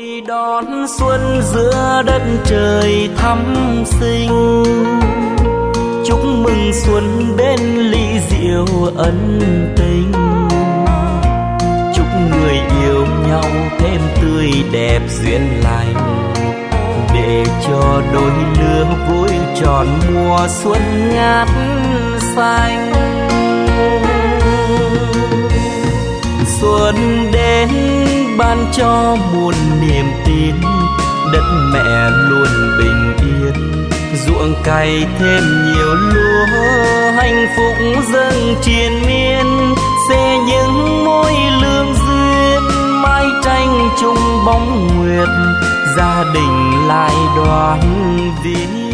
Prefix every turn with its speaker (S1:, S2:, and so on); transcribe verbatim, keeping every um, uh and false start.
S1: đón xuân giữa đất trời thắm xinh, chúc mừng xuân bên ly rượu ân tình, chúc người yêu nhau thêm tươi đẹp duyên lành, để cho đôi lứa vui tròn mùa xuân ngát xanh. Xuân đến ban cho muôn niềm tin, đất mẹ luôn bình yên, ruộng cày thêm nhiều lúa, hạnh phúc dâng triền miên, sẽ những mối lương duyên, mái tranh chung bóng nguyệt, gia đình lại đoàn viên.